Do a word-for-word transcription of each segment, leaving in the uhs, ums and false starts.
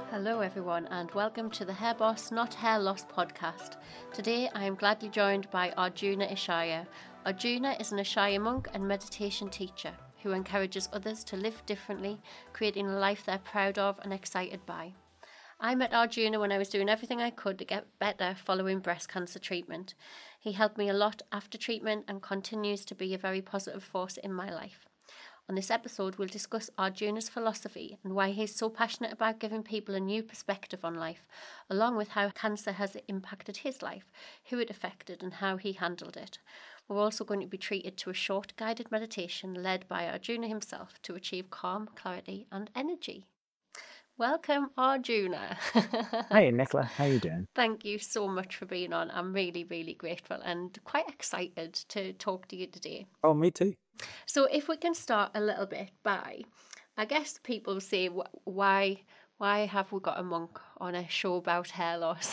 Hello everyone and welcome to the Hair Boss Not Hair Loss podcast. Today I am gladly joined by Arjuna Ishaya. Arjuna is an Ishaya monk and meditation teacher who encourages others to live differently, creating a life they're proud of and excited by. I met Arjuna when I was doing everything I could to get better following breast cancer treatment. He helped me a lot after treatment and continues to be a very positive force in my life. On this episode, we'll discuss Arjuna's philosophy and why he's so passionate about giving people a new perspective on life, along with how cancer has impacted his life, who it affected and how he handled it. We're also going to be treated to a short guided meditation led by Arjuna himself to achieve calm, clarity and energy. Welcome, Arjuna. Hey, Nicola, how you doing? Thank you so much for being on. I'm really, really grateful and quite excited to talk to you today. Oh, me too. So if we can start a little bit by, I guess people say, why why have we got a monk on a show about hair loss?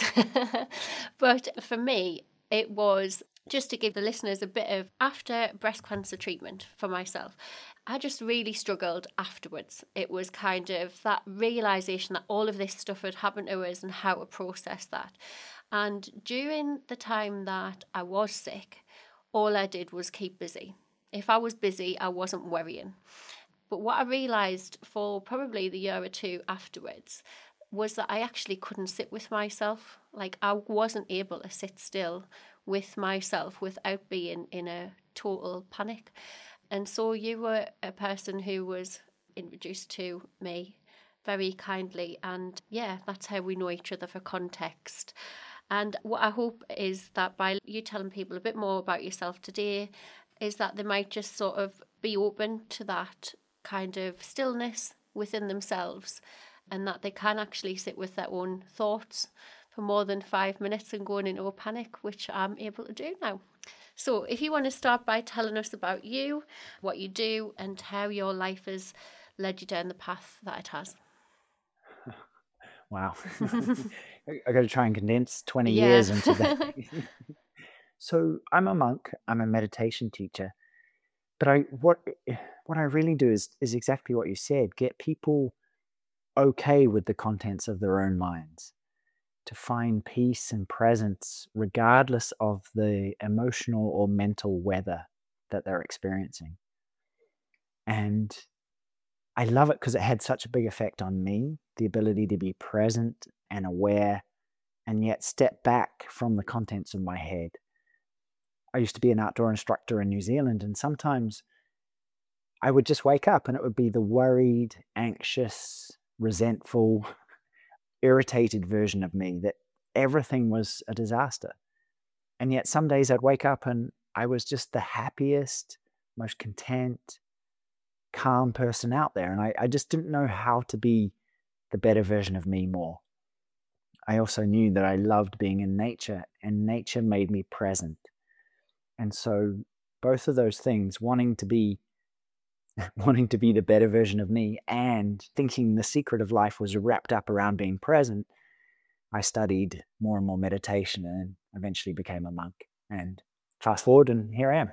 But for me, it was just to give the listeners a bit of after breast cancer treatment for myself. I just really struggled afterwards. It was kind of that realisation that all of this stuff had happened to us and how to process that. And during the time that I was sick, all I did was keep busy. If I was busy, I wasn't worrying. But what I realised for probably the year or two afterwards was that I actually couldn't sit with myself. Like I wasn't able to sit still with myself without being in a total panic. And so you were a person who was introduced to me very kindly. And yeah, that's how we know each other for context. And what I hope is that by you telling people a bit more about yourself today, is that they might just sort of be open to that kind of stillness within themselves and that they can actually sit with their own thoughts for more than five minutes and going into a panic, which I'm able to do now. So if you want to start by telling us about you, what you do and how your life has led you down the path that it has. Wow. I got to try and condense twenty Yeah. years into that. So I'm a monk, I'm a meditation teacher, but I what what I really do is is exactly what you said, get people okay with the contents of their own minds, to find peace and presence regardless of the emotional or mental weather that they're experiencing. And I love it because it had such a big effect on me, the ability to be present and aware and yet step back from the contents of my head. I used to be an outdoor instructor in New Zealand, and sometimes I would just wake up and it would be the worried, anxious, resentful, irritated version of me that everything was a disaster. And yet some days I'd wake up and I was just the happiest, most content, calm person out there. And I, I just didn't know how to be the better version of me more. I also knew that I loved being in nature, and nature made me present. And so both of those things, wanting to be wanting to be the better version of me and thinking the secret of life was wrapped up around being present, I studied more and more meditation and eventually became a monk. And fast forward and here I am.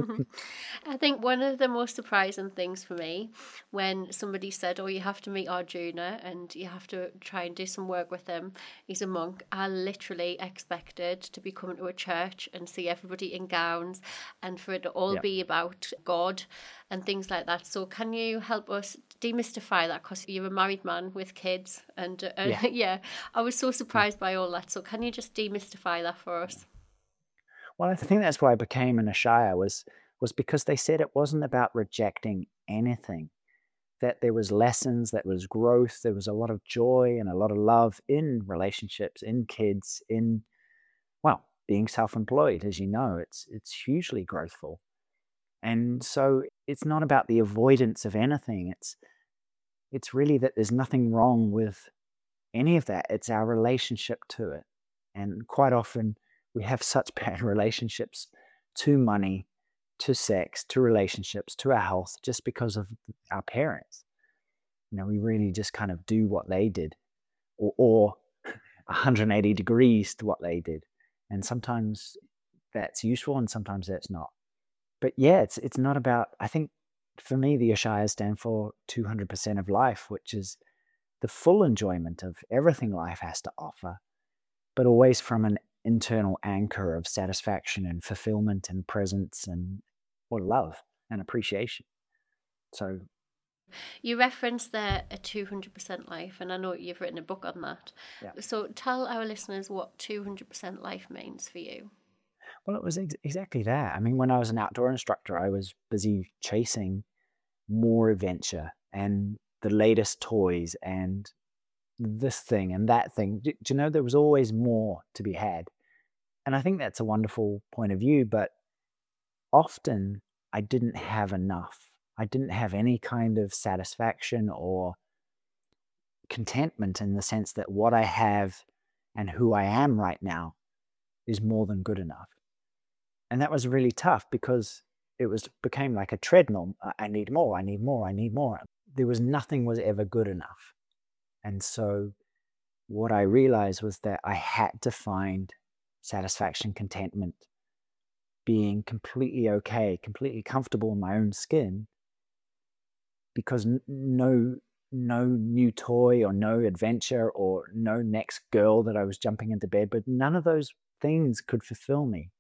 I think one of the most surprising things for me when somebody said, oh, you have to meet Arjuna and you have to try and do some work with him, he's a monk, I literally expected to be coming to a church and see everybody in gowns and for it to all Yeah. be about God and things like that. So can you help us demystify that, because you're a married man with kids and uh, Yeah. yeah, I was so surprised by all that. So can you just demystify that for us? Well, I think that's why I became an Ashaya was was because they said it wasn't about rejecting anything, that there was lessons, that was growth, there was a lot of joy and a lot of love in relationships, in kids, in, well, being self-employed. As you know, it's it's hugely growthful. And so it's not about the avoidance of anything. It's it's really that there's nothing wrong with any of that. It's our relationship to it. And quite often we have such bad relationships to money, to sex, to relationships, to our health, just because of our parents. You know, we really just kind of do what they did, or, or one hundred eighty degrees to what they did. And sometimes that's useful and sometimes that's not. But yeah, it's it's not about, I think for me, the Ashayas stand for two hundred percent of life, which is the full enjoyment of everything life has to offer, but always from an internal anchor of satisfaction and fulfillment and presence and or love and appreciation. So You referenced there a two hundred percent life, and I know you've written a book on that. yeah. So tell our listeners what two hundred percent life means for you. Well, it was ex- exactly that. I mean, when I was an outdoor instructor, I was busy chasing more adventure and the latest toys and this thing and that thing. Do, do you know, there was always more to be had. And I think that's a wonderful point of view, but often I didn't have enough. I didn't have any kind of satisfaction or contentment in the sense that what I have and who I am right now is more than good enough. And that was really tough because it was became like a treadmill. I I need more, I need more, I need more. There was nothing was ever good enough. And so what I realized was that I had to find satisfaction, contentment, being completely okay, completely comfortable in my own skin, because n- no no new toy or no adventure or no next girl that I was jumping into bed, but none of those things could fulfill me.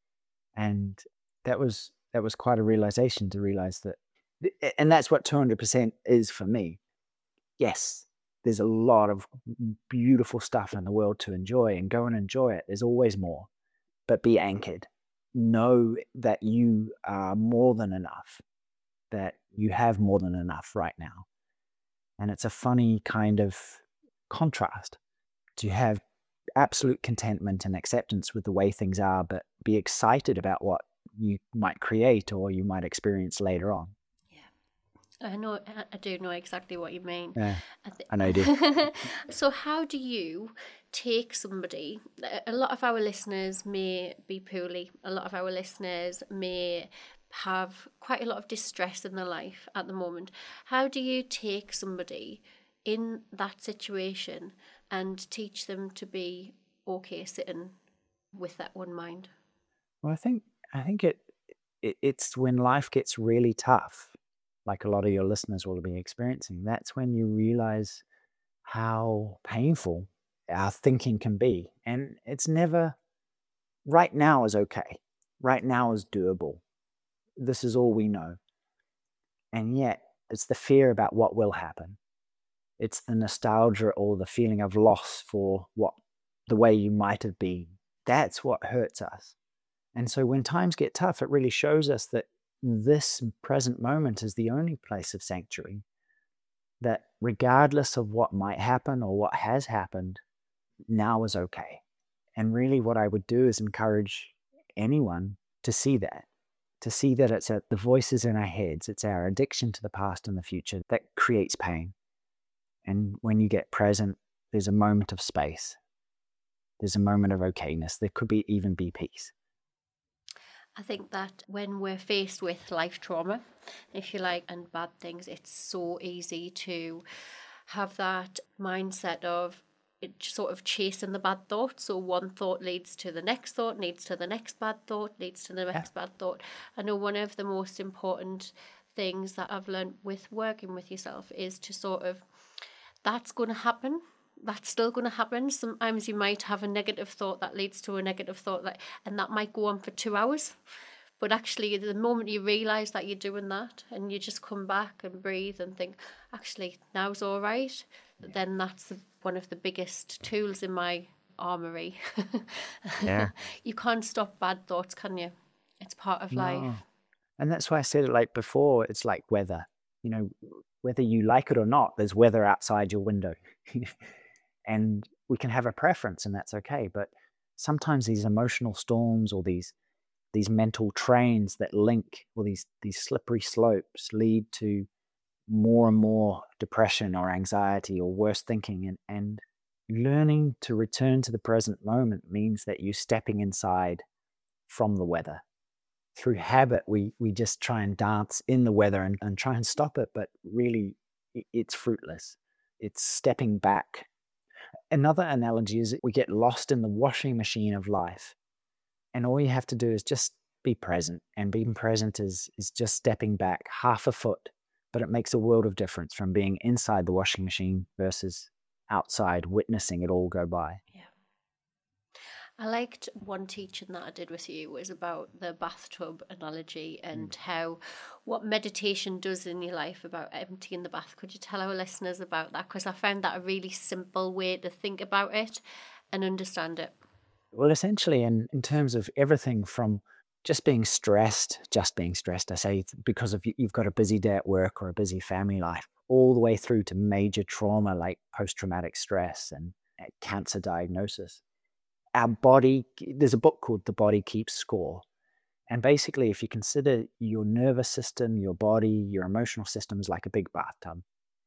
And that was that was quite a realization to realize that, and that's what two hundred percent is for me. Yes, there's a lot of beautiful stuff in the world to enjoy, and go and enjoy it. There's always more, but be anchored. Know that you are more than enough, that you have more than enough right now. And it's a funny kind of contrast to have absolute contentment and acceptance with the way things are, but be excited about what you might create or you might experience later on. Yeah, I know. I I do know exactly what you mean. Yeah, I I know you do. thi- so, how do you take somebody? A a lot of our listeners may be poorly. A lot of our listeners may have quite a lot of distress in their life at the moment. How do you take somebody in that situation and teach them to be okay sitting with that one mind? Well, I think I think it, it it's when life gets really tough, like a lot of your listeners will be experiencing. That's when you realize how painful our thinking can be, and it's never right now is okay. Right now is doable. This is all we know. And yet, it's the fear about what will happen. It's the nostalgia or the feeling of loss for what the way you might have been. That's what hurts us. And so when times get tough, it really shows us that this present moment is the only place of sanctuary, that regardless of what might happen or what has happened, now is okay. And really, what I would do is encourage anyone to see that, to see that it's uh, the voices in our heads, it's our addiction to the past and the future that creates pain. And when you get present, there's a moment of space. There's a moment of okayness. There could be even be peace. I think that when we're faced with life trauma, if you like, and bad things, it's so easy to have that mindset of it sort of chasing the bad thoughts. So one thought leads to the next thought, leads to the next bad thought, leads to the Yeah. next bad thought. I know one of the most important things that I've learned with working with yourself is to sort of, that's going to happen. That's still going to happen. Sometimes you might have a negative thought that leads to a negative thought, that, and that might go on for two hours. But actually, the moment you realise that you're doing that and you just come back and breathe and think, actually, now's all right, then that's the, one of the biggest tools in my armoury. Yeah. You can't stop bad thoughts, can you? It's part of life. No. And that's why I said it like before, it's like weather. You know, whether you like it or not, there's weather outside your window. And we can have a preference and that's okay. But sometimes these emotional storms or these these mental trains that link or these these slippery slopes lead to more and more depression or anxiety or worse thinking. And, and learning to return to the present moment means that you're stepping inside from the weather. Through habit, we we just try and dance in the weather and, and try and stop it, but really it's fruitless. It's stepping back. Another analogy is we get lost in the washing machine of life. And all you have to do is just be present. And being present is is just stepping back half a foot but it makes a world of difference from being inside the washing machine versus outside witnessing it all go by. Yeah. I liked one teaching that I did with you was about the bathtub analogy and mm. how what meditation does in your life about emptying the bath. Could you tell our listeners about that? Because I found that a really simple way to think about it and understand it. Well, essentially, in, in terms of everything from just being stressed, just being stressed, I say, because of you've got a busy day at work or a busy family life, all the way through to major trauma like post-traumatic stress and cancer diagnosis. Our body, there's a book called The Body Keeps Score. And basically, if you consider your nervous system, your body, your emotional system is like a big bathtub.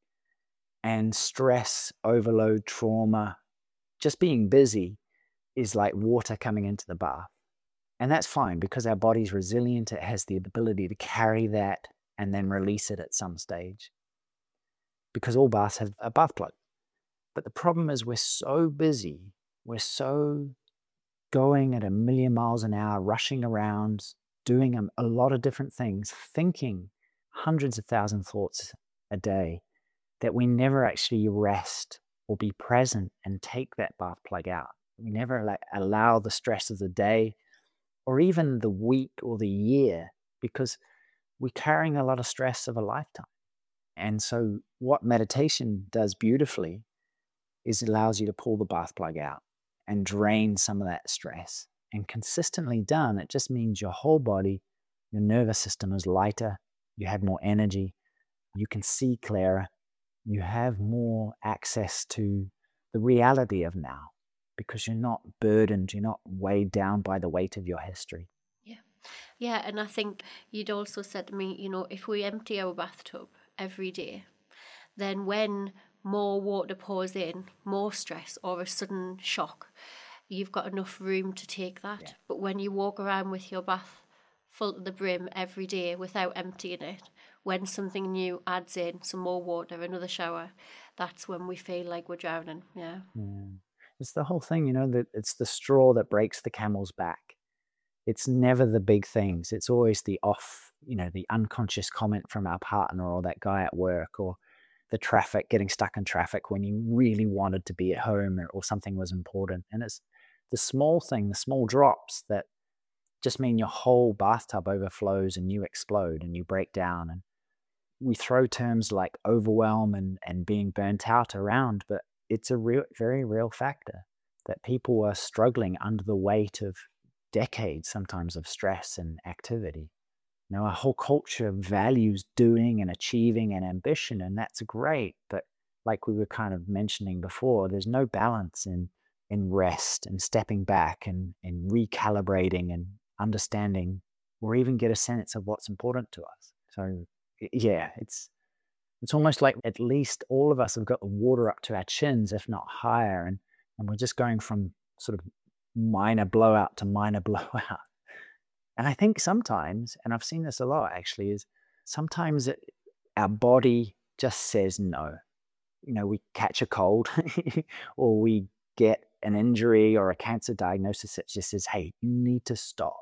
And stress, overload, trauma, just being busy is like water coming into the bath. And that's fine because our body's resilient. It has the ability to carry that and then release it at some stage. Because all baths have a bath plug. But the problem is we're so busy, we're so going at a million miles an hour, rushing around, doing a, a lot of different things, thinking hundreds of thousand thoughts a day, that we never actually rest or be present and take that bath plug out. We never like, allow the stress of the day or even the week or the year, because we're carrying a lot of stress of a lifetime. And so what meditation does beautifully is it allows you to pull the bath plug out and drain some of that stress. And consistently done, it just means your whole body, your nervous system is lighter, you have more energy, you can see clearer, you have more access to the reality of now because you're not burdened, you're not weighed down by the weight of your history. Yeah. Yeah, and I think you'd also said to me, you know, if we empty our bathtub every day, then when more water pours in, more stress or a sudden shock, you've got enough room to take that. Yeah. But when you walk around with your bath full to the brim every day without emptying it, when something new adds in, some more water, another shower, that's when we feel like we're drowning. Yeah. yeah. It's the whole thing, you know, that it's the straw that breaks the camel's back. It's never the big things. It's always the off, you know, the unconscious comment from our partner or that guy at work or the traffic, getting stuck in traffic when you really wanted to be at home or, or something was important. And it's the small thing, the small drops that just mean your whole bathtub overflows and you explode and you break down. And we throw terms like overwhelm and, and being burnt out around, but it's a real, very real factor that people are struggling under the weight of decades sometimes of stress and activity. You know, our whole culture values doing and achieving and ambition, and that's great. But like we were kind of mentioning before, there's no balance in in rest and stepping back and, and recalibrating and understanding or even get a sense of what's important to us. So yeah, it's it's almost like at least all of us have got the water up to our chins, if not higher, and, and we're just going from sort of minor blowout to minor blowout. And I think sometimes, and I've seen this a lot actually, is sometimes it, our body just says no. You know, we catch a cold or we get an injury or a cancer diagnosis that just says, hey, you need to stop.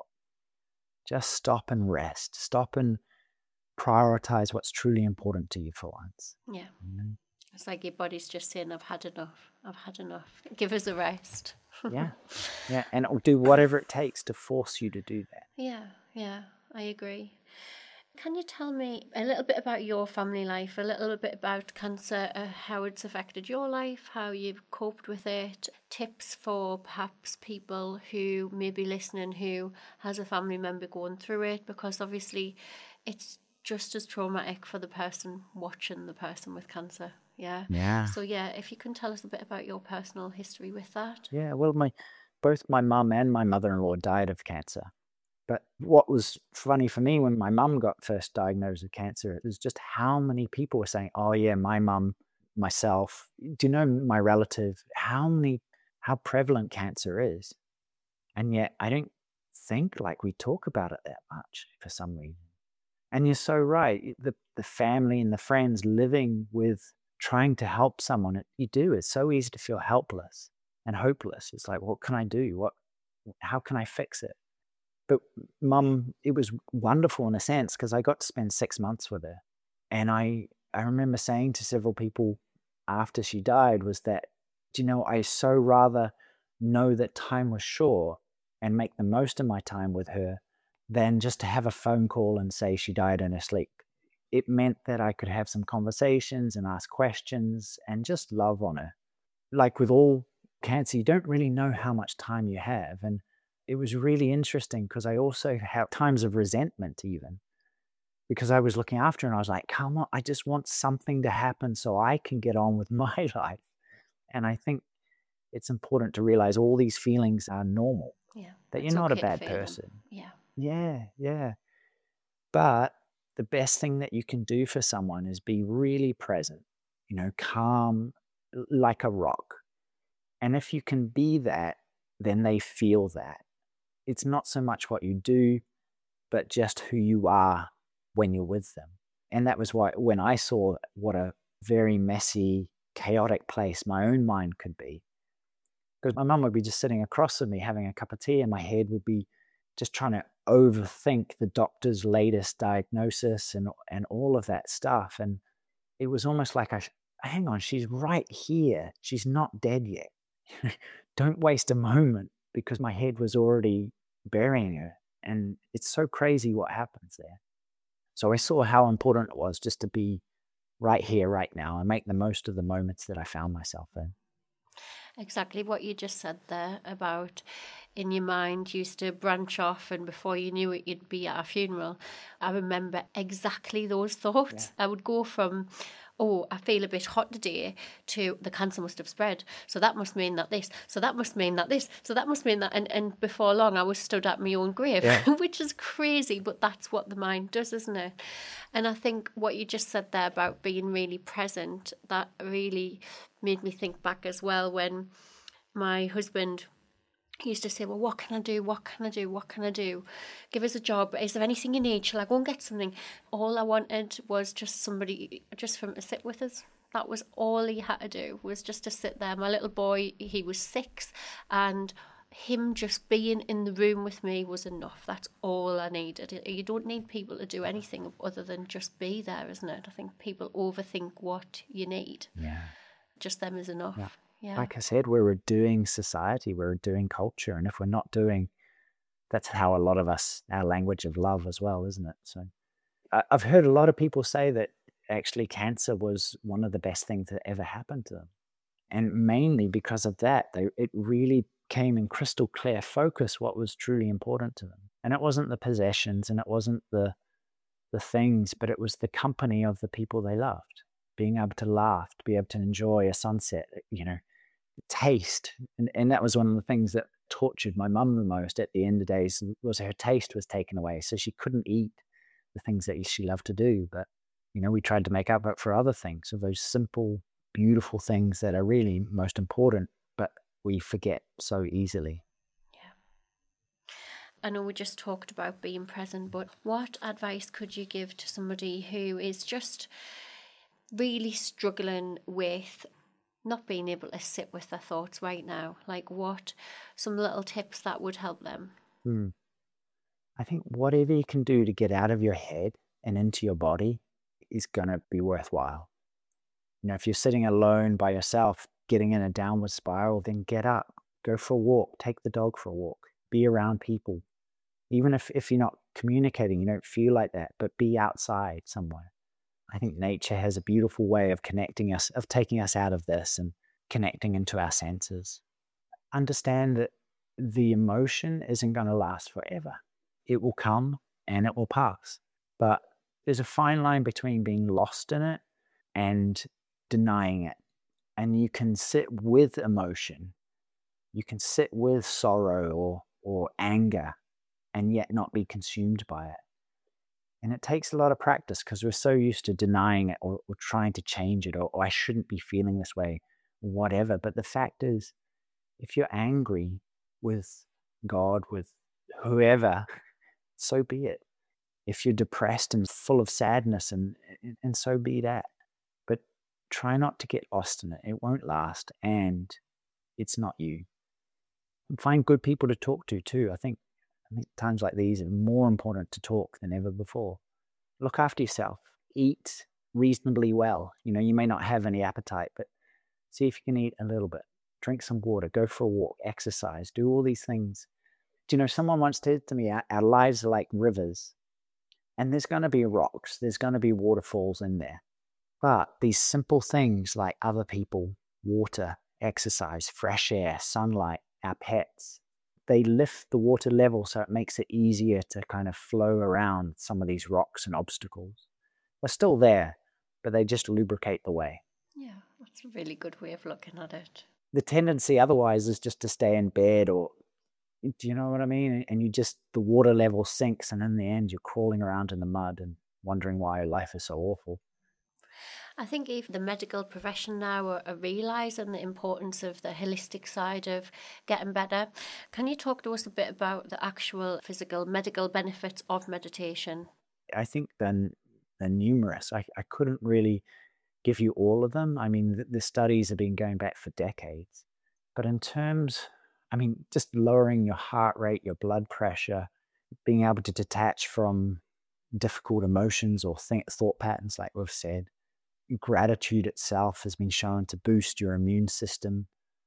Just stop and rest. Stop and prioritize what's truly important to you for once. Yeah. Mm-hmm. It's like your body's just saying, I've had enough. I've had enough. Give us a rest. yeah. Yeah. And it'll do whatever it takes to force you to do that. Yeah. Yeah. I agree. Can you tell me a little bit about your family life, a little bit about cancer, uh, how it's affected your life, how you've coped with it, tips for perhaps people who may be listening who has a family member going through it, because obviously it's just as traumatic for the person watching the person with cancer. Yeah. Yeah. So yeah, if you can tell us a bit about your personal history with that. Yeah. Well, my both my mum and my mother-in-law died of cancer. But what was funny for me when my mum got first diagnosed with cancer, it was just how many people were saying, oh yeah, my mum, myself, do you know my relative, how many, how prevalent cancer is? And yet I don't think like we talk about it that much for some reason. And you're so right. The, the family and the friends living with trying to help someone, it, you do. It's so easy to feel helpless and hopeless. It's like, what can I do? What, how can I fix it? But mum, it was wonderful in a sense because I got to spend six months with her. And I, I remember saying to several people after she died was that, do you know, I so rather know that time was short and make the most of my time with her than just to have a phone call and say she died in her sleep. It meant that I could have some conversations and ask questions and just love on her. Like with all cancer, you don't really know how much time you have. And it was really interesting because I also have times of resentment even, because I was looking after her and I was like, come on, I just want something to happen so I can get on with my life. And I think it's important to realize all these feelings are normal, Yeah. that you're It's not a okay to bad feel them. person. Yeah. Yeah, yeah. But the best thing that you can do for someone is be really present, you know, calm, l- like a rock. And if you can be that, then they feel that. It's not so much what you do, but just who you are when you're with them. And that was why when I saw what a very messy, chaotic place my own mind could be, because my mum would be just sitting across from me having a cup of tea, and my head would be just trying to overthink the doctor's latest diagnosis and and all of that stuff. And it was almost like I, sh- hang on, she's right here. She's not dead yet. Don't waste a moment, because my head was already burying her. And it's so crazy what happens there. So I saw how important it was just to be right here, right now, and make the most of the moments that I found myself in. Exactly what you just said there about in your mind used to branch off, and before you knew it, you'd be at a funeral. I remember exactly those thoughts. I would go from, oh, I feel a bit hot today, to the cancer must have spread. So that must mean that this, so that must mean that this, so that must mean that. And, and before long, I was stood at my own grave, Yeah. which is crazy, but that's what the mind does, isn't it? And I think what you just said there about being really present, that really made me think back as well when my husband used to say, well, what can I do? What can I do? What can I do? Give us a job. Is there anything you need? Shall I go and get something? All I wanted was just somebody, just for him to sit with us. That was all he had to do, was just to sit there. My little boy, he was six, and him just being in the room with me was enough. That's all I needed. You don't need people to do anything other than just be there, isn't it? I think people overthink what you need. Yeah. Just them is enough. Yeah. Yeah. Like I said, we're a doing society, we're a doing culture. And if we're not doing, that's how a lot of us, our language of love as well, isn't it? So I- I've heard a lot of people say that actually cancer was one of the best things that ever happened to them. And mainly because of that, they, it really came in crystal clear focus what was truly important to them. And it wasn't the possessions and it wasn't the the things, but it was the company of the people they loved. Being able to laugh, to be able to enjoy a sunset, you know, taste. And, and that was one of the things that tortured my mum the most at the end of the days, was her taste was taken away. So she couldn't eat the things that she loved to do. But, you know, we tried to make up for other things, so those simple, beautiful things that are really most important, but we forget so easily. I know we just talked about being present, but what advice could you give to somebody who is just really struggling with not being able to sit with their thoughts right now? Like, what, some little tips that would help them? Hmm. I think whatever you can do to get out of your head and into your body is going to be worthwhile. You know, if you're sitting alone by yourself, getting in a downward spiral, then get up, go for a walk, take the dog for a walk, be around people. Even if, if you're not communicating, you don't feel like that, but be outside somewhere. I think nature has a beautiful way of connecting us, of taking us out of this and connecting into our senses. Understand that the emotion isn't going to last forever. It will come and it will pass. But there's a fine line between being lost in it and denying it. And you can sit with emotion. You can sit with sorrow or, or anger and yet not be consumed by it. And it takes a lot of practice because we're so used to denying it or, or trying to change it, or, or I shouldn't be feeling this way, whatever. But the fact is, if you're angry with God, with whoever, so be it. If you're depressed and full of sadness, and, and so be that. But try not to get lost in it. It won't last, and it's not you. And find good people to talk to too. I think, I think times like these are more important to talk than ever before. Look after yourself. Eat reasonably well. You know, you may not have any appetite, but see if you can eat a little bit. Drink some water, go for a walk, exercise, do all these things. Do you know, someone once said to me, our, our lives are like rivers, and there's going to be rocks, there's going to be waterfalls in there. But these simple things like other people, water, exercise, fresh air, sunlight, our pets, they lift the water level so it makes it easier to kind of flow around some of these rocks and obstacles. They're still there, but they just lubricate the way. Yeah, that's a really good way of looking at it. The tendency otherwise is just to stay in bed, or, do you know what I mean? And you just, the water level sinks, and in the end, you're crawling around in the mud and wondering why life is so awful. I think even the medical profession now are, are realising the importance of the holistic side of getting better. Can you talk to us a bit about the actual physical medical benefits of meditation? I think then they're numerous. I, I couldn't really give you all of them. I mean, the, the studies have been going back for decades. But in terms, I mean, just lowering your heart rate, your blood pressure, being able to detach from difficult emotions or think, thought patterns, like we've said. Gratitude itself has been shown to boost your immune system.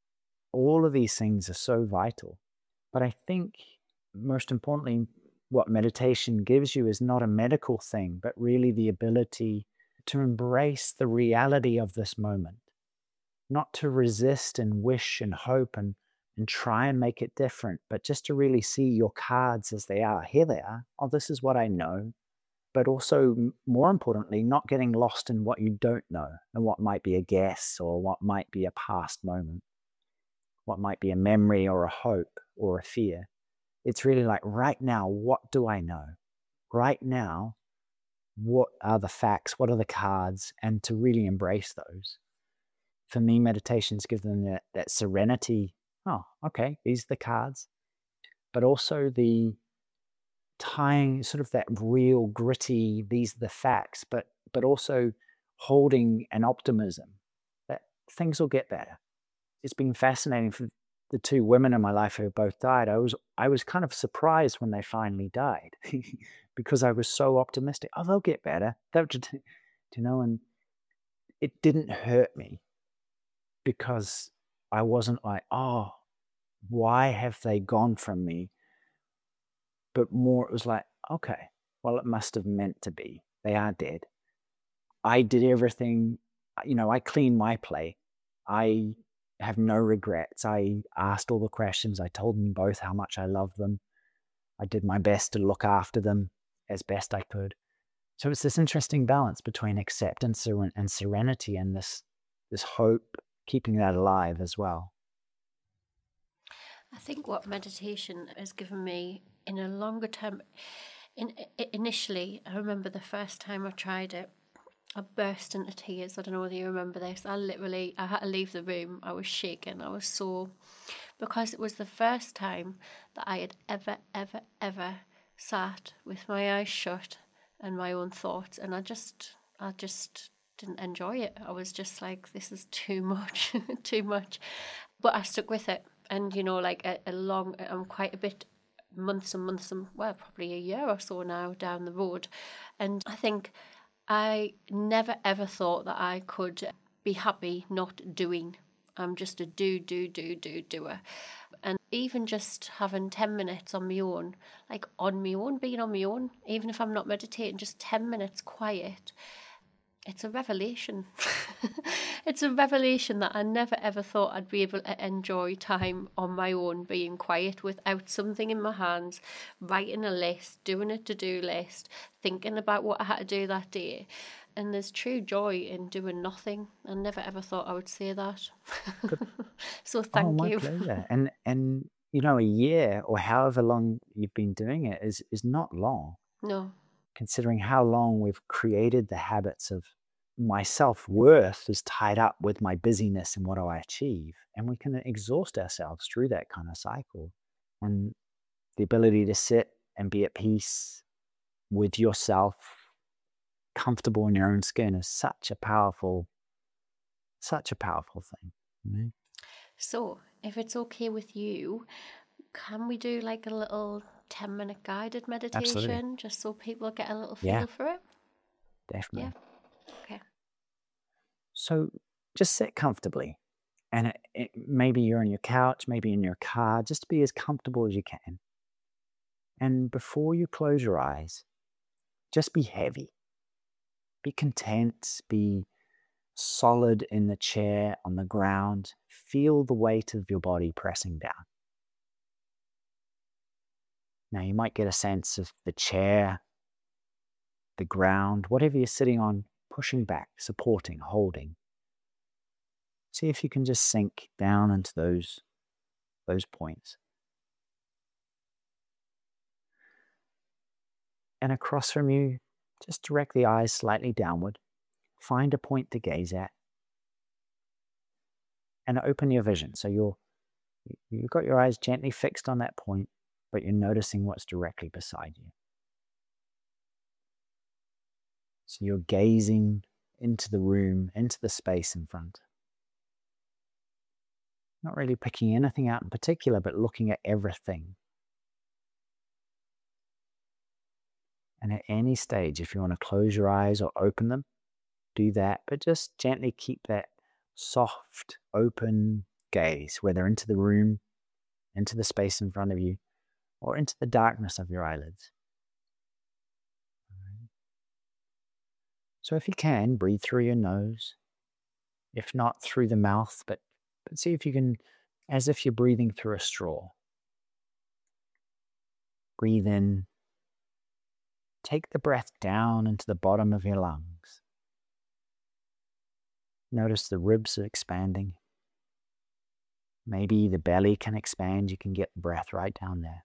All of these things are so vital. But I think most importantly, what meditation gives you is not a medical thing, but really the ability to embrace the reality of this moment, not to resist and wish and hope and, and try and make it different, but just to really see your cards as they are. Here they are. Oh, this is what I know. But also, more importantly, not getting lost in what you don't know and what might be a guess or what might be a past moment, what might be a memory or a hope or a fear. It's really like, right now, what do I know? Right now, what are the facts? What are the cards? And to really embrace those. For me, meditations give them that, that serenity. Oh, okay, these are the cards. But also the tying sort of that real gritty, these are the facts, but but also holding an optimism that things will get better. It's been fascinating for the two women in my life who both died. I was I was kind of surprised when they finally died because I was so optimistic. Oh, they'll get better. They'll just, you know, and it didn't hurt me because I wasn't like, oh, why have they gone from me? But more, it was like, okay, well, it must have meant to be. They are dead. I did everything, you know, I cleaned my plate. I have no regrets. I asked all the questions. I told them both how much I love them. I did my best to look after them as best I could. So it's this interesting balance between acceptance and serenity and this, this hope, keeping that alive as well. I think what meditation has given me in a longer term, in, initially, I remember the first time I tried it, I burst into tears. I don't know whether you remember this. I literally, I had to leave the room. I was shaking. I was so, because it was the first time that I had ever, ever, ever sat with my eyes shut and my own thoughts. And I just, I just didn't enjoy it. I was just like, this is too much, too much. But I stuck with it. And, you know, like a, a long, I'm quite a bit months and months and, well, probably a year or so now down the road. And I think I never ever thought that I could be happy not doing. I'm just a do, do, do, do, doer. And even just having ten minutes on my own, like on my own, being on my own, even if I'm not meditating, just ten minutes quiet, it's a revelation. It's a revelation that I never ever thought I'd be able to enjoy time on my own, being quiet without something in my hands, writing a list, doing a to-do list, thinking about what I had to do that day. And there's true joy in doing nothing. I never ever thought I would say that. So thank oh, my you. pleasure. And and you know, a year or however long you've been doing it is is not long. No. Considering how long we've created the habits of my self-worth is tied up with my busyness and what do I achieve. And we can exhaust ourselves through that kind of cycle. And the ability to sit and be at peace with yourself, comfortable in your own skin, is such a powerful, such a powerful thing. You know? So if it's okay with you, can we do like a little ten minute guided meditation, Absolutely. just so people get a little Yeah, feel for it? definitely. Yeah. Okay. So just sit comfortably. And it, it, maybe you're on your couch, maybe in your car, just be as comfortable as you can. And before you close your eyes, just be heavy. Be content, be solid in the chair, on the ground. Feel the weight of your body pressing down. Now you might get a sense of the chair, the ground, whatever you're sitting on, pushing back, supporting, holding. See if you can just sink down into those, those points. And across from you, just direct the eyes slightly downward. Find a point to gaze at. And open your vision. So you're, you've got your eyes gently fixed on that point, but you're noticing what's directly beside you. So you're gazing into the room, into the space in front. Not really picking anything out in particular, but looking at everything. And at any stage, if you want to close your eyes or open them, do that, but just gently keep that soft, open gaze, whether into the room, into the space in front of you, or into the darkness of your eyelids. So if you can, breathe through your nose. If not, through the mouth, but, but see if you can, as if you're breathing through a straw. Breathe in. Take the breath down into the bottom of your lungs. Notice the ribs are expanding. Maybe the belly can expand. You can get the breath right down there.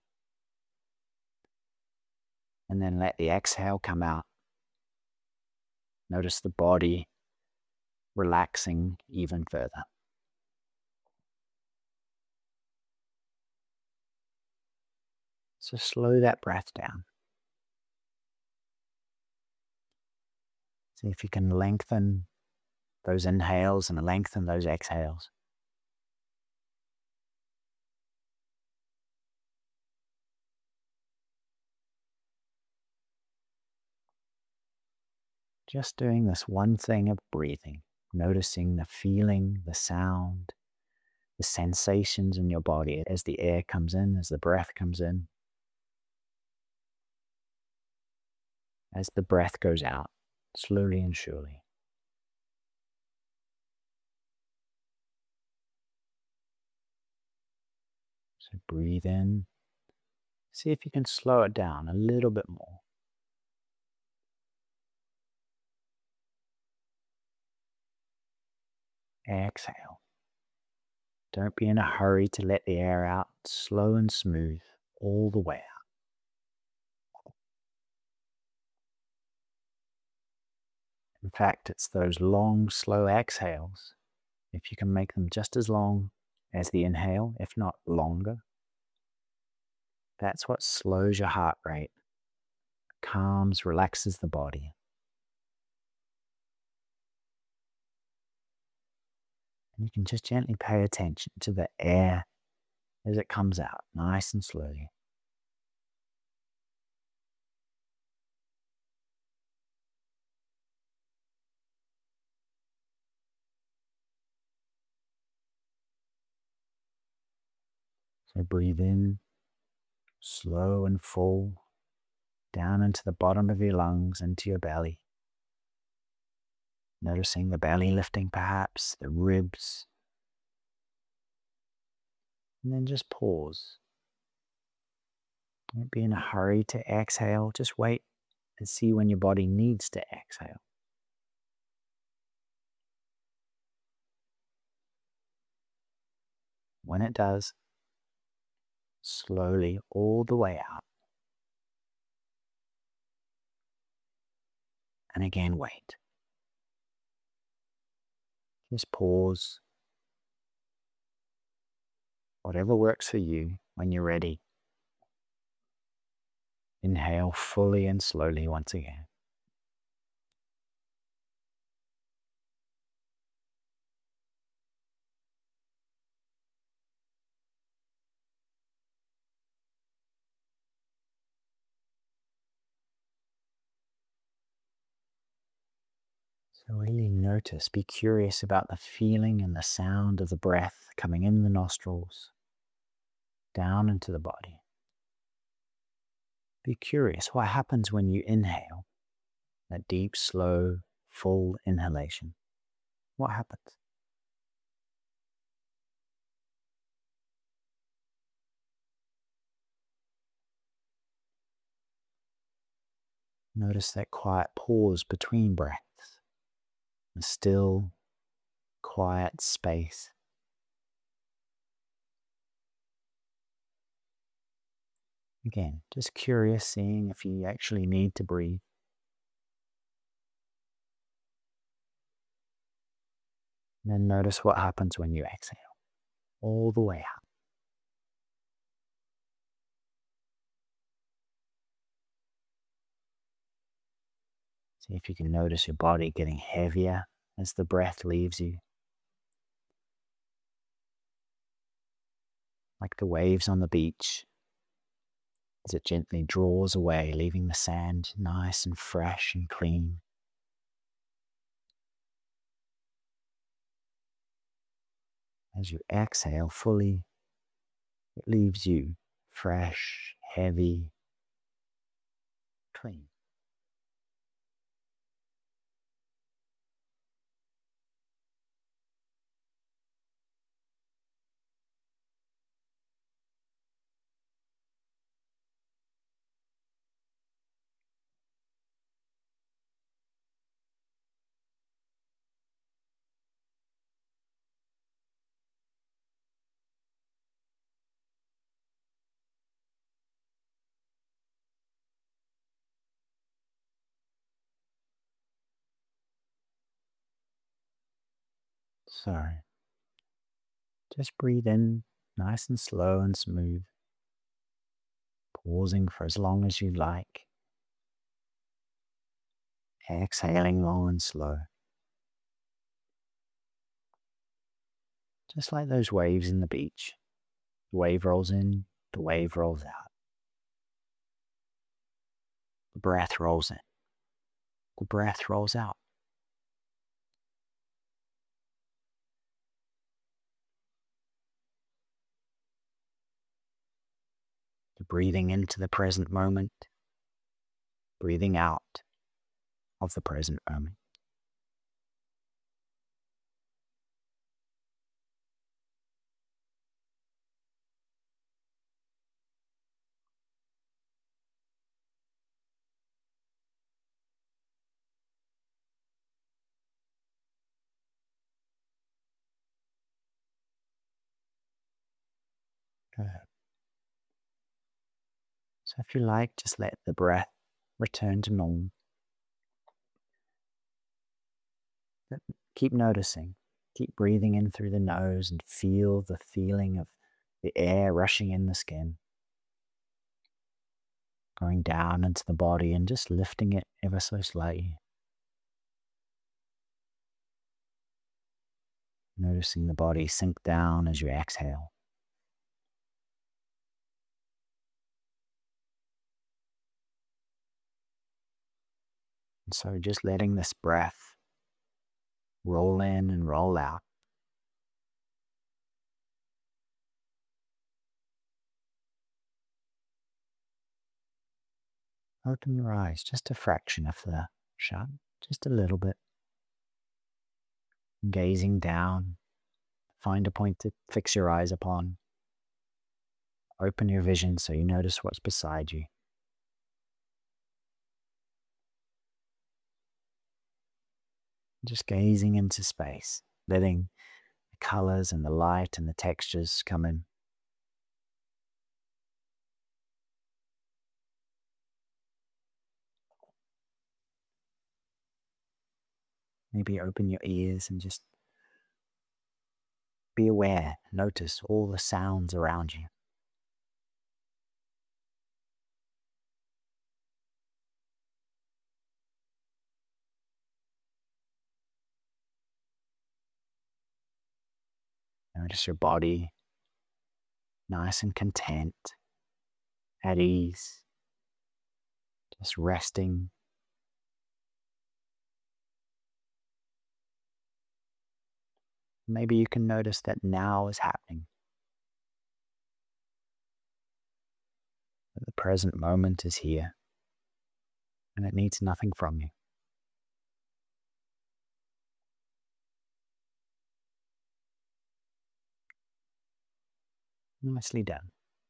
And then let the exhale come out. Notice the body relaxing even further. So slow that breath down. See if you can lengthen those inhales and lengthen those exhales. Just doing this one thing of breathing, noticing the feeling, the sound, the sensations in your body as the air comes in, as the breath comes in, as the breath goes out, slowly and surely. So breathe in. See if you can slow it down a little bit more. Exhale. Don't be in a hurry to let the air out. Slow and smooth all the way out. In fact, it's those long, slow exhales. If you can make them just as long as the inhale, if not longer, that's what slows your heart rate, calms, relaxes the body. And you can just gently pay attention to the air as it comes out, nice and slowly. So breathe in, slow and full, down into the bottom of your lungs, into your belly. Noticing the belly lifting perhaps, the ribs. And then just pause. Don't be in a hurry to exhale. Just wait and see when your body needs to exhale. When it does, slowly all the way out. And again, wait. Just pause. Whatever works for you. When you're ready, inhale fully and slowly once again. So really notice, be curious about the feeling and the sound of the breath coming in the nostrils, down into the body. Be curious what happens when you inhale, that deep, slow, full inhalation. What happens? Notice that quiet pause between breaths, a still, quiet space. Again, just curious, seeing if you actually need to breathe. And then notice what happens when you exhale, all the way out. See if you can notice your body getting heavier as the breath leaves you. Like the waves on the beach, as it gently draws away, leaving the sand nice and fresh and clean. As you exhale fully, it leaves you fresh, heavy, clean. So, just breathe in nice and slow and smooth, pausing for as long as you like, exhaling long and slow. Just like those waves in the beach. The wave rolls in, the wave rolls out. The breath rolls in, the breath rolls out. The breathing into the present moment, breathing out of the present moment. Good. So if you like, just let the breath return to normal. Keep noticing. Keep breathing in through the nose and feel the feeling of the air rushing in the skin, going down into the body and just lifting it ever so slightly. Noticing the body sink down as you exhale. And so just letting this breath roll in and roll out. Open your eyes just a fraction of the shut, just a little bit. Gazing down, find a point to fix your eyes upon. Open your vision so you notice what's beside you. Just gazing into space, letting the colors and the light and the textures come in. Maybe open your ears and just be aware, notice all the sounds around you. Notice your body nice and content, at ease, just resting. Maybe you can notice that now is happening. That the present moment is here. And it needs nothing from you. Nicely done.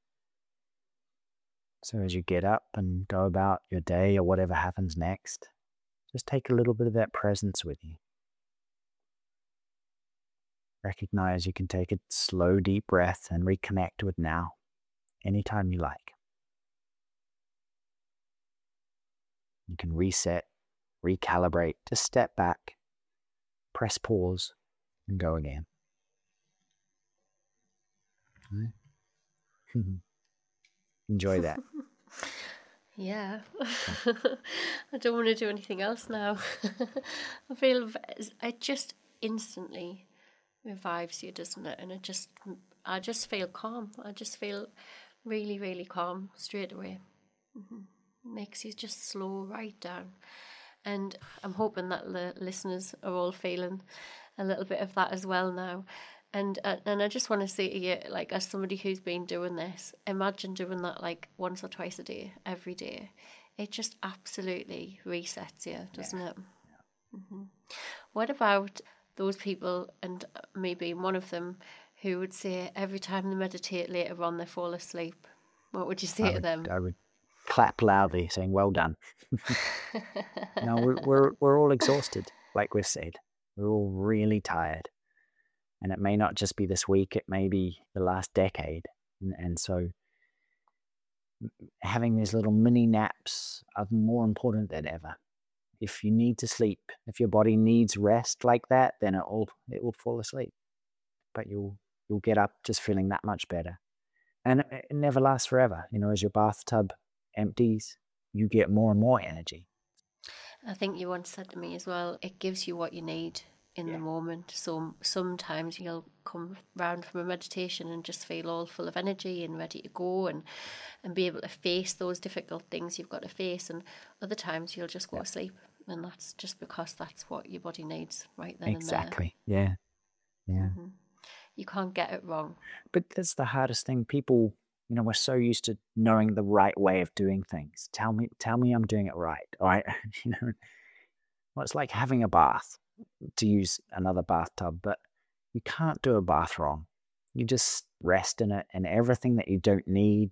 So as you get up and go about your day or whatever happens next, just take a little bit of that presence with you. Recognize you can take a slow, deep breath and reconnect with now, anytime you like. You can reset, recalibrate, just step back, press pause, and go again. Right? Enjoy that. Yeah. I don't want to do anything else now. I feel it just instantly revives you, doesn't it? And it just, I just feel calm. I just feel really, really calm straight away. Mm-hmm. Makes you just slow right down. And I'm hoping that the listeners are all feeling a little bit of that as well now. And uh, and I just want to say to you, like, as somebody who's been doing this, imagine doing that like once or twice a day, every day. It just absolutely resets you, doesn't yeah. it? Yeah. Mm-hmm. What about those people, and maybe one of them, who would say every time they meditate later on they fall asleep? What would you say I to would, them? I would clap loudly, saying, "Well done." No, we're, we're we're all exhausted, like we've said. We're all really tired. And it may not just be this week, it may be the last decade. And, and so having these little mini naps are more important than ever. If you need to sleep, if your body needs rest like that, then it will it will fall asleep. But you'll you'll get up just feeling that much better. And it, it never lasts forever. You know, as your bathtub empties, you get more and more energy. I think you once said to me as well, it gives you what you need in yeah. the moment. So sometimes you'll come round from a meditation and just feel all full of energy and ready to go and, and be able to face those difficult things you've got to face. And other times you'll just go yeah. to sleep. And that's just because that's what your body needs right then exactly. and there. Exactly. Yeah. Yeah. Mm-hmm. You can't get it wrong. But that's the hardest thing. People, you know, we're so used to knowing the right way of doing things. Tell me, tell me I'm doing it right. All right. You know, well, it's like having a bath, to use another bathtub, but you can't do a bath wrong. You just rest in it, and everything that you don't need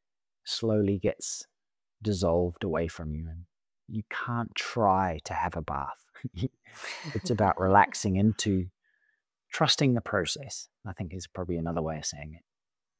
slowly gets dissolved away from you. And you can't try to have a bath. It's about relaxing into trusting the process, I think, is probably another way of saying it.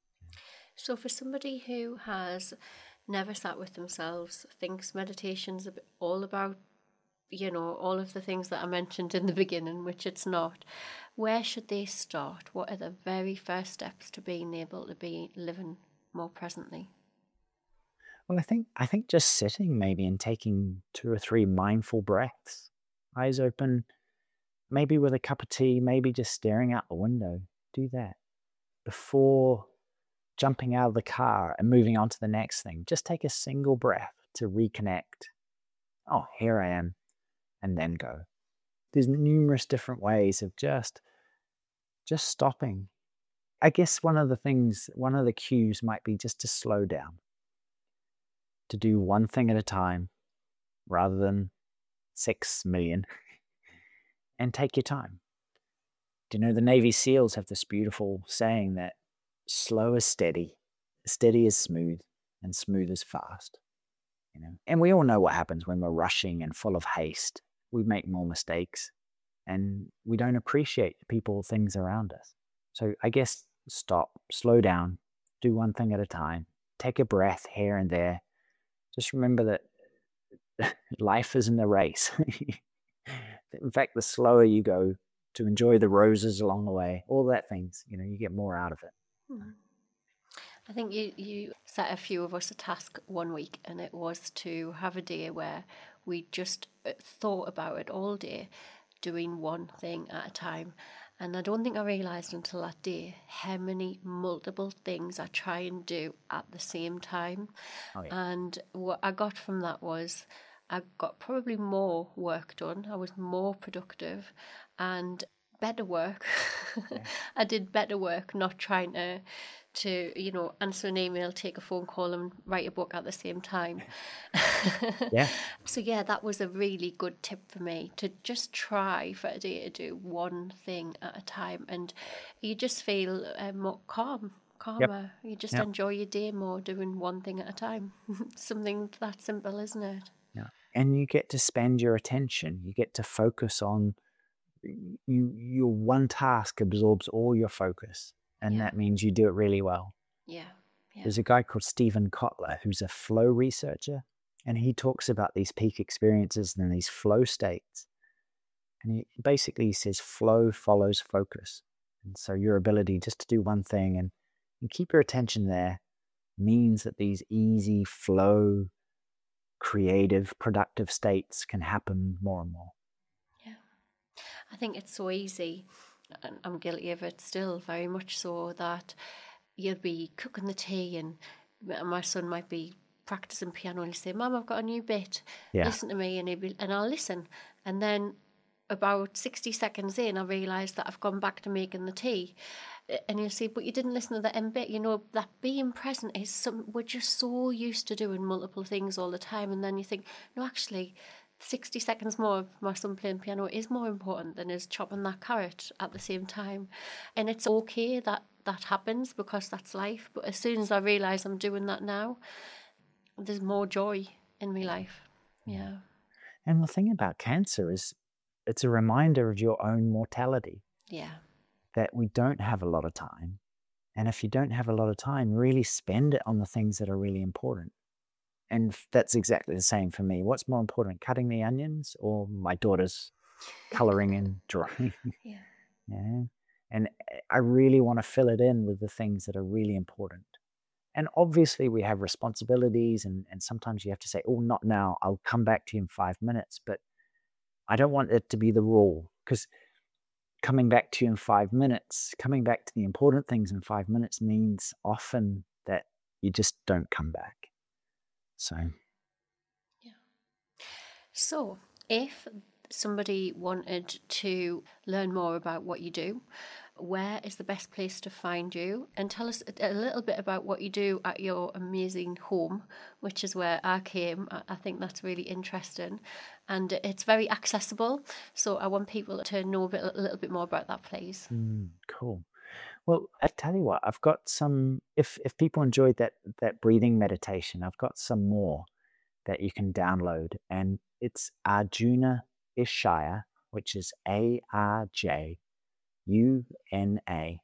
So for somebody who has never sat with themselves, thinks meditation's all about, you know, all of the things that I mentioned in the beginning, which it's not, where should they start? What are the very first steps to being able to be living more presently? Well, I think I think just sitting maybe and taking two or three mindful breaths, eyes open, maybe with a cup of tea, maybe just staring out the window. Do that before jumping out of the car and moving on to the next thing. Just take a single breath to reconnect. Oh, here I am. And then go. There's numerous different ways of just, just stopping. I guess one of the things, one of the cues might be just to slow down, to do one thing at a time rather than six million, and take your time. Do you know the Navy SEALs have this beautiful saying that slow is steady, steady is smooth, and smooth is fast. You know, and we all know what happens when we're rushing and full of haste. We make more mistakes, and we don't appreciate the people, things around us. So I guess stop, slow down, do one thing at a time, take a breath here and there. Just remember that life isn't a race. In fact, the slower you go, to enjoy the roses along the way, all that things, you know, you get more out of it. Hmm. I think you, you set a few of us a task one week, and it was to have a day where we just thought about it all day, doing one thing at a time. And I don't think I realised until that day how many multiple things I try and do at the same time. Oh, yeah. And what I got from that was I got probably more work done. I was more productive, and better work. Yeah. I did better work, not trying to, to you know, answer an email, take a phone call, and write a book at the same time. Yeah. So yeah, that was a really good tip for me, to just try for a day to do one thing at a time, and you just feel uh, more calm, Yep. calmer. You just Yep. enjoy your day more doing one thing at a time. Something that simple, isn't it? Yeah. And you get to spend your attention. You get to focus on you. Your one task absorbs all your focus, and Yeah. that means you do it really well. Yeah. Yeah. There's a guy called Stephen Kotler who's a flow researcher, and he talks about these peak experiences and these flow states. And he basically says flow follows focus. And so your ability just to do one thing and, and keep your attention there means that these easy flow, creative, productive states can happen more and more. Yeah. I think it's so easy, and I'm guilty of it still, very much so, that you'll be cooking the tea and my son might be practicing piano and he'll say, Mum, I've got a new bit, Yeah. listen to me, and, he'll be, and I'll listen. And then about sixty seconds in, I realise that I've gone back to making the tea. And you'll say, but you didn't listen to the end bit. You know, that being present is something we're just so used to doing multiple things all the time. And then you think, no, actually, sixty seconds more of my son playing piano is more important than us chopping that carrot at the same time. And it's okay that that happens, because that's life. But as soon as I realise I'm doing that now, there's more joy in my life. Yeah. And the thing about cancer is it's a reminder of your own mortality. Yeah. That we don't have a lot of time. And if you don't have a lot of time, really spend it on the things that are really important. And that's exactly the same for me. What's more important, cutting the onions or my daughter's coloring and drawing? Yeah. Yeah. And I really want to fill it in with the things that are really important. And obviously we have responsibilities, and, and sometimes you have to say, oh, not now, I'll come back to you in five minutes. But I don't want it to be the rule, because coming back to you in five minutes, coming back to the important things in five minutes means often that you just don't come back. So, Yeah. So, if somebody wanted to learn more about what you do, where is the best place to find you? And tell us a little bit about what you do at your amazing home, which is where I came. I think that's really interesting, and it's very accessible. So I want people to know a, bit, a little bit more about that place. mm, cool. Well, I tell you what, I've got some, if, if people enjoyed that, that breathing meditation, I've got some more that you can download. And it's Arjuna Ishaya, which is A R J U N A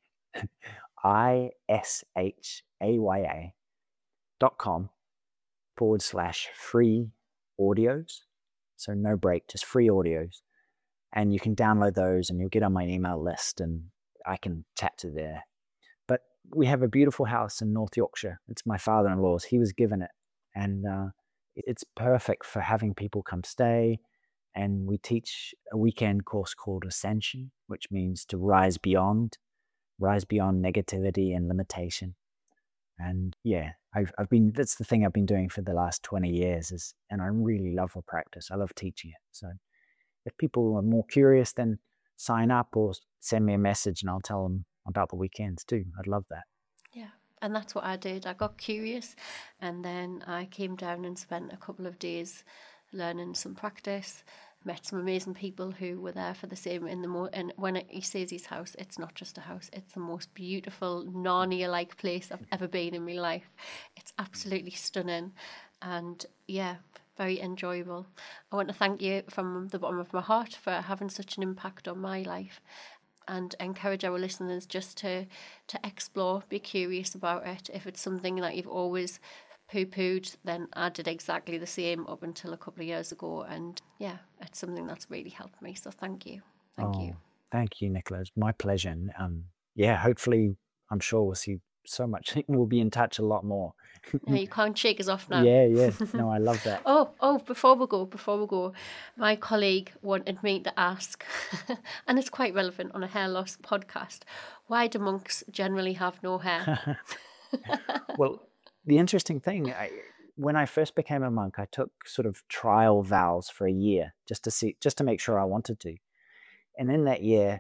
I S H A Y A dot com forward slash free audios. So no break, just free audios. And you can download those and you'll get on my email list and I can chat to there. But we have a beautiful house in North Yorkshire. It's my father-in-law's. He was given it. And uh, it's perfect for having people come stay. And we teach a weekend course called Ascension, which means to rise beyond, rise beyond negativity and limitation. And yeah, I've, I've been, that's the thing I've been doing for the last twenty years is, and I really love the practice. I love teaching it. So if people are more curious, then sign up or send me a message and I'll tell them about the weekends too. I'd love that. Yeah. And that's what I did. I got curious and then I came down and spent a couple of days learning some practice, met some amazing people who were there for the same in the mo and when it, he says his house, it's not just a house, it's the most beautiful Narnia-like place I've ever been in my life. It's absolutely stunning and yeah, very enjoyable. I want to thank you from the bottom of my heart for having such an impact on my life, and encourage our listeners just to to explore, be curious about it. If it's something that you've always poo-pooed, then I did exactly the same up until a couple of years ago, and yeah, it's something that's really helped me. So thank you. Thank oh, you. Thank you, Nicola. It's my pleasure. And, um, yeah, hopefully, I'm sure we'll see so much. We'll be in touch a lot more. No, you can't shake us off now. Yeah, yeah. No, I love that. oh, oh, before we go, before we go, my colleague wanted me to ask, and it's quite relevant on a hair loss podcast, why do monks generally have no hair? Well, the interesting thing, I, when I first became a monk, I took sort of trial vows for a year just to see, just to make sure I wanted to. And in that year,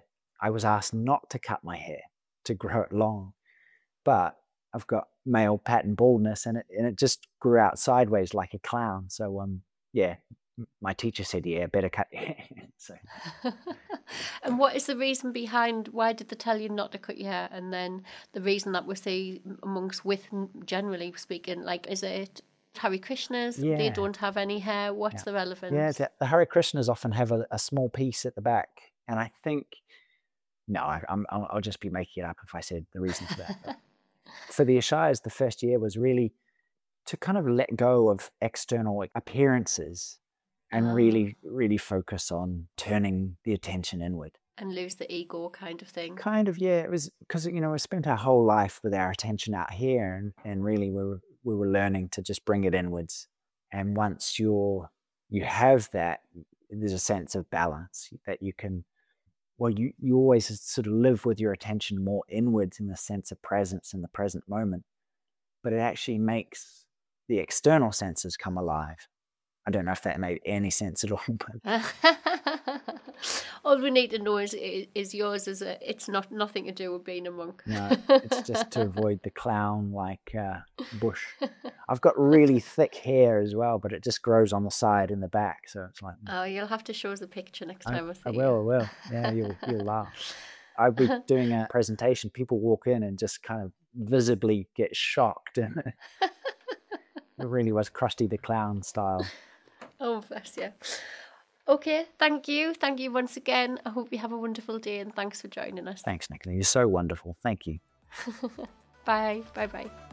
I was asked not to cut my hair, to grow it long, but I've got male pattern baldness, and it and it just grew out sideways like a clown. So um, yeah, my teacher said, yeah, better cut your hair. So And what is the reason behind, why did they tell you not to cut your hair? And then the reason that we see amongst with, generally speaking, like, is it Hare Krishnas? They yeah, don't have any hair. yeah, What's the yeah. relevance? The, the Hare Krishnas often have a, a small piece at the back, and I think no, I, I'm I'll, I'll just be making it up if I said the reason for that. But for the Ishayas, the first year was really to kind of let go of external appearances and Ah, really, really focus on turning the attention inward. and lose the ego kind of thing. Kind of, yeah. It was because, you know, we spent our whole life with our attention out here, and, and really we were we were learning to just bring it inwards. And once you're you have that, there's a sense of balance that you can. Well, you you always sort of live with your attention more inwards in the sense of presence in the present moment, but it actually makes the external senses come alive. I don't know if that made any sense at all, but All we need to know is is yours is a, it's not nothing to do with being a monk. no, it's just to avoid the clown-like uh, bush. I've got really thick hair as well, but it just grows on the side and the back, so it's like Oh, you'll have to show us a picture next I, time I see I you. will, I will. Yeah, you'll you'll laugh. I'll be doing a presentation. People walk in and just kind of visibly get shocked, and it really was Krusty the Clown style. Oh, bless you. Okay, thank you. Thank you once again. I hope you have a wonderful day, and thanks for joining us. Thanks, Nicola. You're so wonderful. Thank you. Bye. Bye bye.